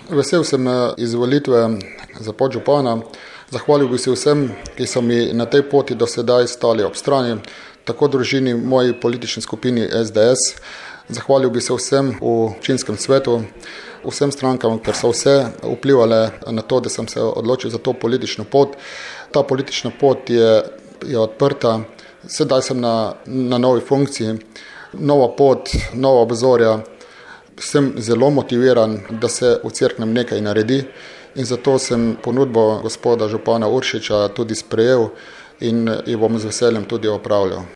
Vesel sem izvolitve za podžupana. Zahvalil bi se vsem, ki so mi na tej poti do sedaj stali ob strani, tako družini, moji politični skupini SDS. Zahvalil bi se vsem v občinskem svetu, vsem strankam, ker so vse vplivale na to, da sem se odločil za to politično pot. Ta politična pot je odprta, sedaj sem na novi funkciji, nova pot, nova obzorja. Sem zelo motiviran, da se v Cerknem nekaj naredi in zato sem ponudbo gospoda župana Uršiča tudi sprejel in jo bom z veseljem tudi opravljal.